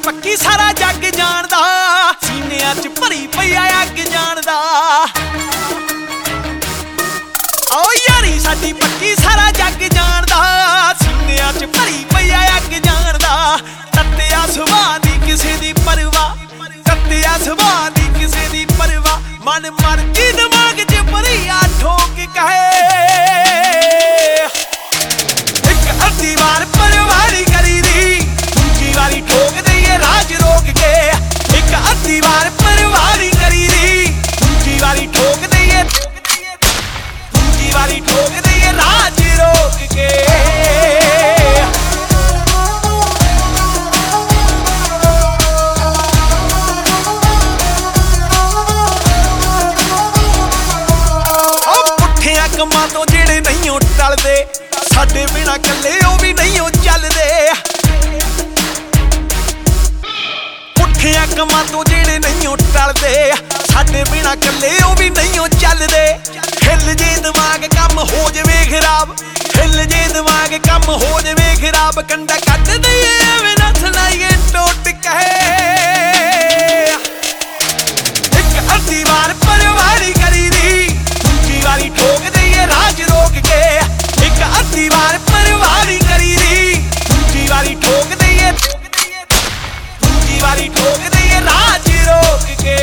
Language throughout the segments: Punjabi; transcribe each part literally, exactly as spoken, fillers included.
ਪੱਕੀ ਸਾਰਾ ਜੱਗ ਜਾਣਦਾ, ਸੀਨਿਆਂ 'ਚ ਭਰੀ ਪਈ ਆ ਅੱਗ ਜਾਣਦਾ। ਓ ਯਾਰੀ ਸਾਡੀ ਪੱਕੀ ਸਾਰਾ ਜੱਗ ਜਾਣਦਾ, ਸੀਨਿਆਂ 'ਚ ਭਰੀ ਪਈ ਆ ਅੱਗ ਜਾਣਦਾ। ਤੱਤਿਆ ਸੁਭਾਅ ਦੀ ਕਿਸੇ ਦੀ ਪਰਵਾਹ, ਤੱਤਿਆ ਸੁਭਾਅ ਦੀ ਕਿਸੇ ਦੀ ਪਰਵਾਹ। ਮਨ ਮਰਜੀ ਦਿਮਾਗ 'ਚ ਭਰੀ ਆ ਠੋਕ ਕਹੇ, ਇੱਕ ਅੱਧੀ ਵਾਰ ਪਰਵਾਰੀ ਕਰੀ ਦੀ, ਦੂਜੀ ਵਾਰੀ ਠੋਕ ਦਈਏ ਰਾਜ ਰੋਕ ਕੇ। ਇੱਕ ਅੱਧੀ ਵਾਰ ਪਰਵਾਰੀ ਕਰੀ ਦੀ, ਦੂਜੀ ਵਾਰੀ ਠੋਕ ਦਈਏ, ਦੂਜੀ ਵਾਰੀ ਠੋਕ ਦਈਏ ਰਾਜ ਰੋਕ ਕੇ। ਕੰਮਾਂ ਤੋਂ ਜਿਹੜੇ ਨਹੀਂ ਉਹ ਟਲਦੇ, ਸਾਡੇ ਬਿਨਾ ਕੱਲੇ ਉਹ ਵੀ ਨਹੀਂ ਉਹ ਚੱਲਦੇ। ਪੁੱਠਿਆਂ ਕੰਮਾਂ ਤੋਂ ਜਿਹੜੇ ਨਹੀਂ ਉਹ ਟਲਦੇ, ਸਾਡੇ ਬਿਨਾ ਕੱਲੇ ਉਹ ਵੀ ਨਹੀਂ ਉਹ ਚੱਲਦੇ। ਹਿੱਲ ਜੇ ਦਿਮਾਗ ਕੰਮ ਹੋ ਜਾਵੇ ਖਰਾਬ, ਹਿੱਲ ਜੇ ਦਿਮਾਗ ਕੰਮ ਹੋ ਜਾਵੇ ਖਰਾਬ। ਕੰਡਾ ਕੱਢ ਦਈਏ ਐਵੇਂ ਨਾ ਸੁਣਾਈਏ ਟੋਟ ਕਹੇ, ਇੱਕ ਅੱਧੀ ਵਾਰ ਪਰਵਾਰੀ ਕਰੀ ਦੀ, ਦੂਜੀ ਵਾਰੀ ਠੋਕ ਰਾਜ ਰੋਕ ਕੇ। ਇੱਕ ਅੱਧੀ ਵਾਰ ਪਰਵਾਰੀ ਕਰੀ ਦੀ, ਦੂਜੀ ਵਾਰੀ ਠੋਕ ਦਈਏ, ਦੂਜੀ ਵਾਰੀ ਠੋਕ ਦਈਏ ਰਾਜ ਰੋਕ ਕੇ।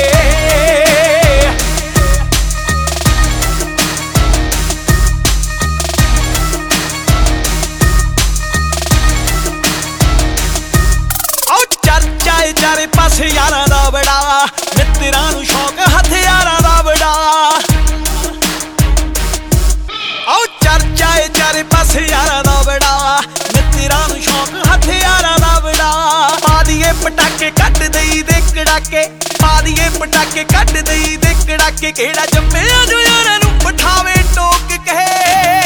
ਆਓ ਚਰਚਾ ਏ ਚਾਰੇ ਪਾਸੇ ਯਾਰਾਂ ਦਾ ਬੜਾ, ਮਿੱਤਰਾਂ ਨੂੰ ਸ਼ੌਕ ਹਥਿਆਰਾਂ ਦਾ ਬੜਾ। ਆਓ ਚਰਚਾ ਏ ਚਾਰੇ ਪਾਸੇ ਯਾਰਾਂ ਦਾ ਬੜਾ, ਮਿੱਤਰਾਂ ਨੂੰ ਸ਼ੌਕ ਹਥਿਆਰਾਂ ਦਾ ਬੜਾ। ਪਾ ਦੀਏ ਪਟਾਕੇ ਕੱਢ ਦਈ ਦੇ ਕੜਾਕੇ, ਪਾ ਦੀਏ ਪਟਾਕੇ ਕੱਢ ਦਈ ਦੇ ਕੜਾਕੇ। ਕਿਹੜਾ ਜੰਮਿਆ ਜੋ ਯਾਰਾਂ ਨੂੰ ਪਠਾਵੇ ਟੋਕ ਕਹੇ,